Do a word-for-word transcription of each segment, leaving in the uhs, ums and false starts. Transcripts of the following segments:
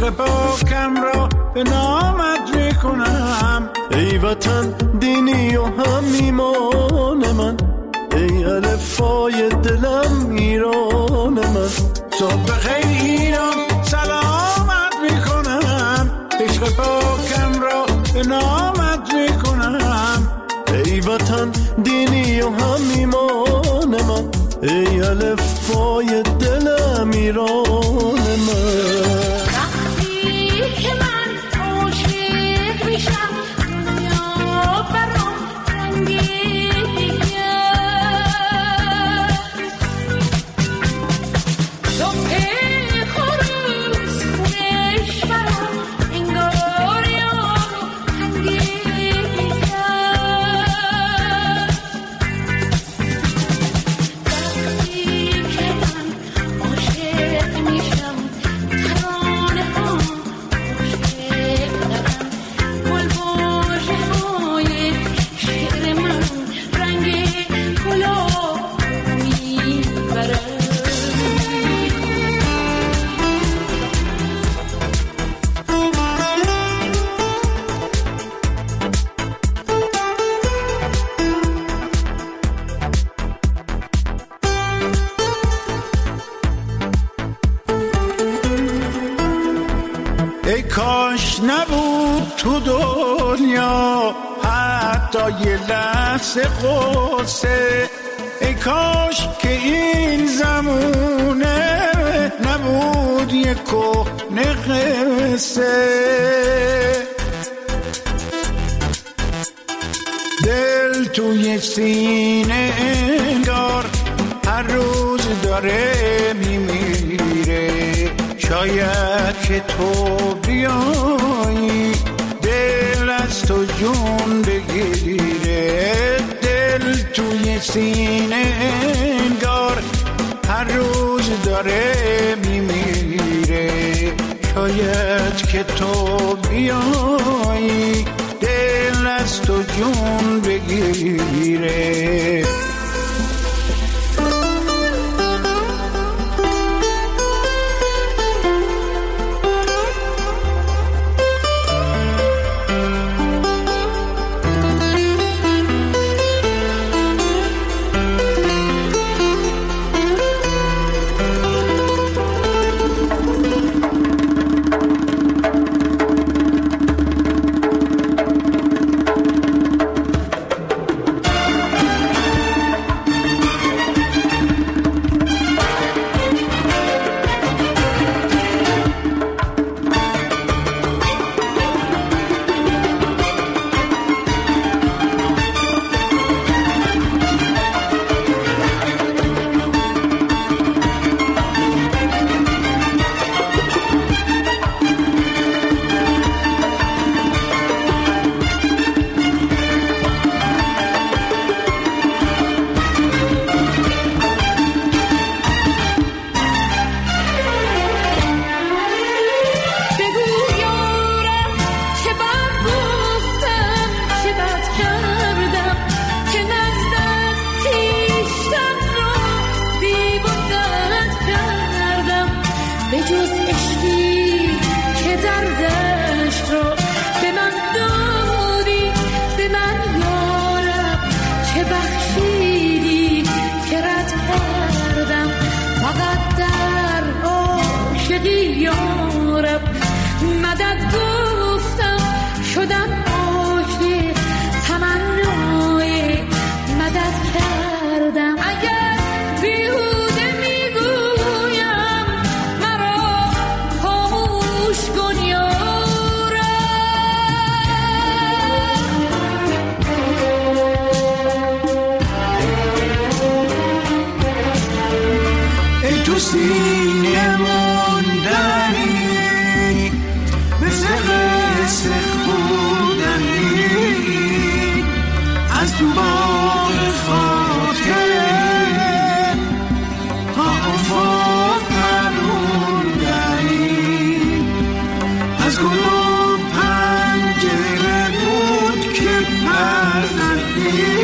عشق پاکم را به نامت میکنم. ای وطن دینی و هم ایمان من، ای الفای دلم ایران من. صبح خیر ایران سلامت میکنم، عشق پاکم را به نامت میکنم. ای وطن دینی و هم ایمان من، ای الفای دلم ایران من. وقتی که من عاشق میشم دنیا برام رنگی دیگه. صبح خروس خونش برام انگار یارو رنگی دیگه. وقتی که من عاشق میشم ترانه ها عاشق دارم. گل باشه های شعر من رنگ گلاب میبرم. ای کاش نبود تو دنیا حتی یه لحظه قصه. ای کاش که این زمونه نبود یه کهنه قصه. دل توی سینه انگار هر روز داره میمیره. شاید که تو بیایی دل از تو جون بگیره. دل توی سینه انگار هر روز داره میمیره. شاید که تو بیایی دل از تو جون بگیره.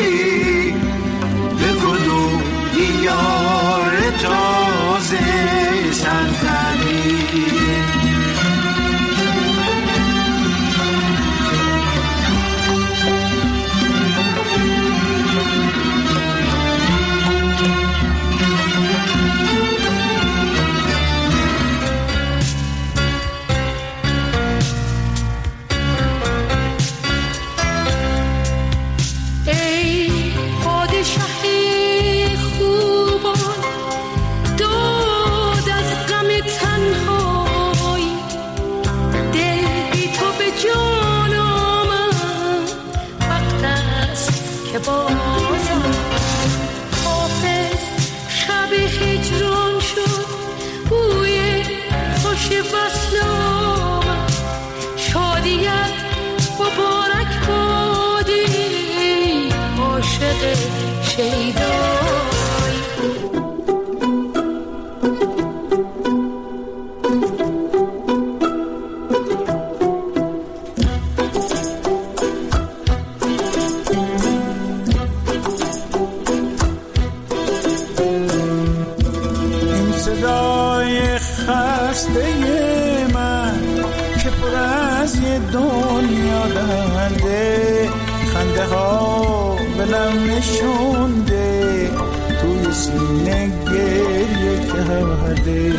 به کدوم دیار تازه خنده خنده ها بلم نشونده توی سینه گریه کرده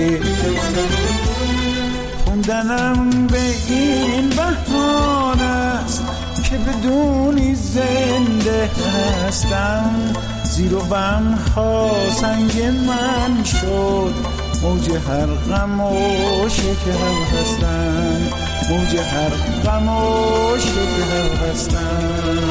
خوندنم به این بهانه است که بدونی زنده هستم زیر و بم ها سنگ من شد موج هر غم و شکر هستم موج هر غم و شکر هستم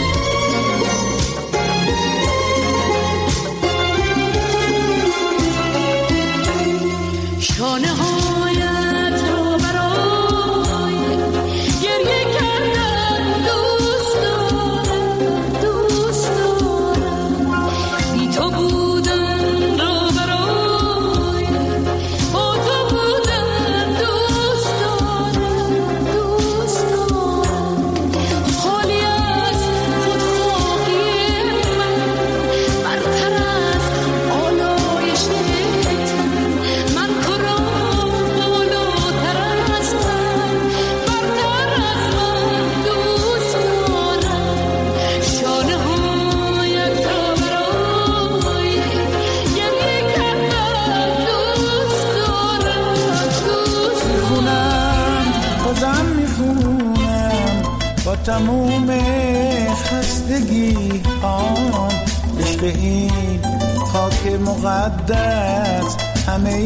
شانه هایت رو برای گریه کردن دوست دارم دوست دارم بی تو بودن رو برای با تو بودن دوست دارم دوست دارم خالی از خودخواهی من برتر از آلایش من تو را بالاتر هستم برتر از من دوست دارم شانه هایت را برای گریه کردن دوست دارم دوست میخونم بازم میخونم با تموم خستگی هام عشق این خاک مقدس همه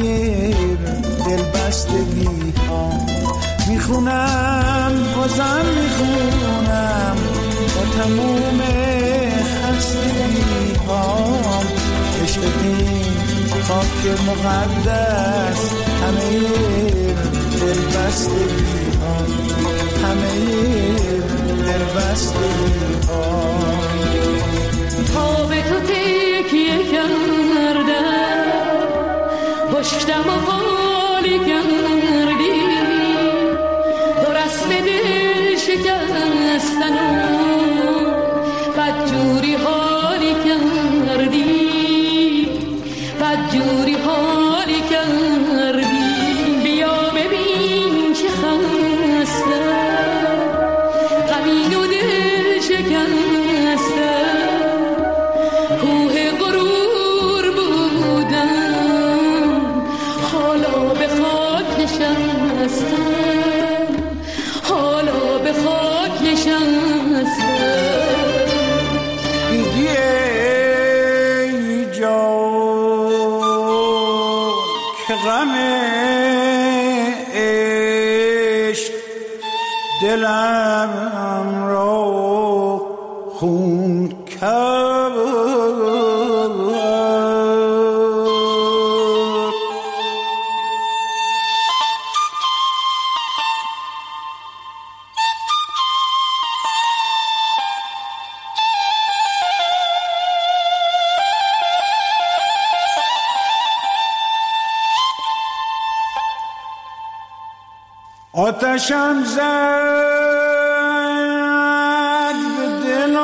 دلبستگی هام میخونم بازم میخونم با تموم خستگی هام عشق این خاک مقدس همه دلبستگی هام همه دلبستگی هام تا به تو تکیه کردم پشتم و خالی کردی درست دل شکستن و بدجوری حالی کردی بدجوری حالی کردی بیا ببین چه خستم غمین و دل شکستم کوه غرور بودم حالا به خاک نشستم حالا به خاک نشستم دیدی ای جان که غم عشق دلم را خون کرد آتشم زد به دل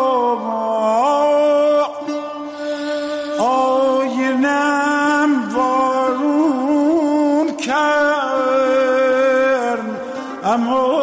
آینم وارون کرد اما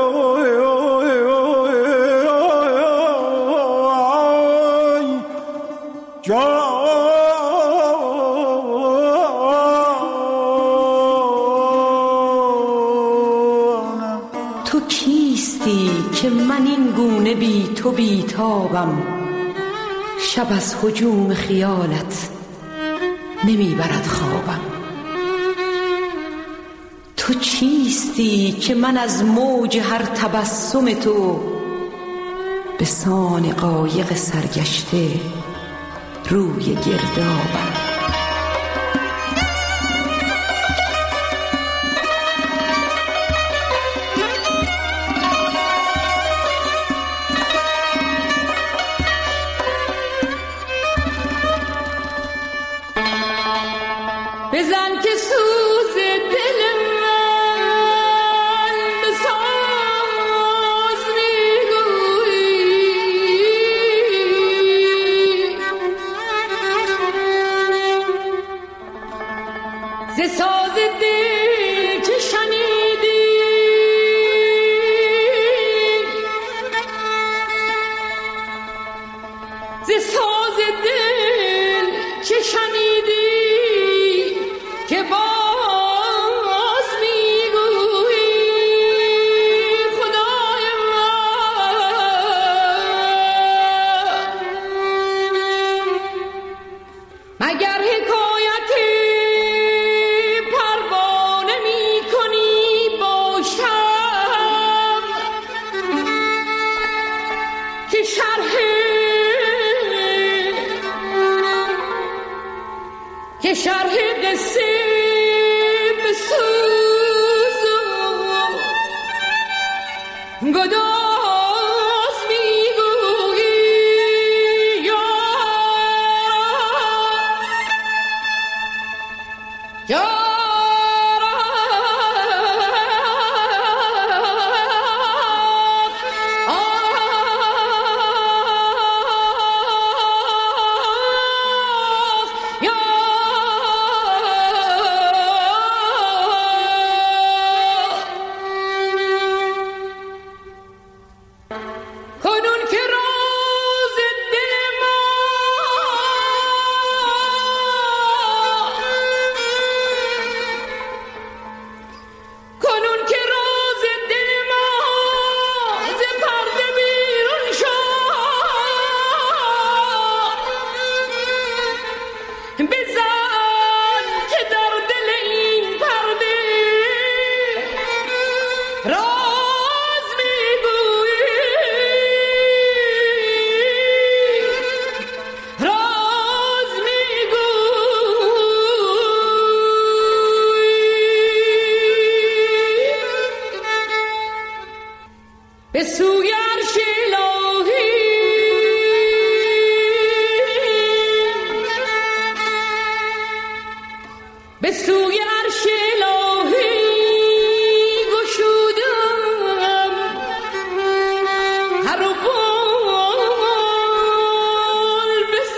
تو کیستی که من این گونه بی تو بیتابم شب از هجوم خیالت نمیبرد خوابم تو چیستی که من از موج هر تبسم تو به سان قایق سرگشته روی گردابم بزن که سوز دل من به ساز میگویی ز ساز دل که شنیدی ز ساز دل چه شنیدی که باز میگویی خدای من؟ مگر حکایت پروانه میکنی باشم که شرح که شرح قصه بسوز و گداز میگویی یا یا به سوی عرش الهی به سوی عرش الهی گشودم هر و بال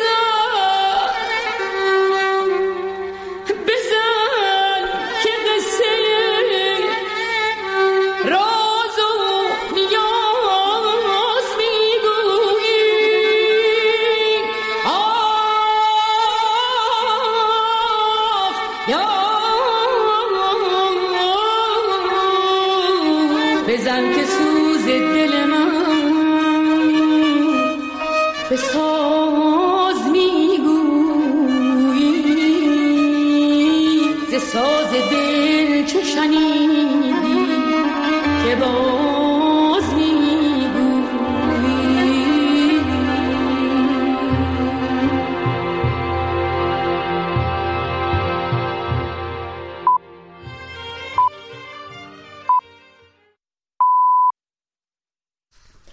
بزن بزن که قصه راز و نیاز میگویی آه یا بزن که سوز دل من به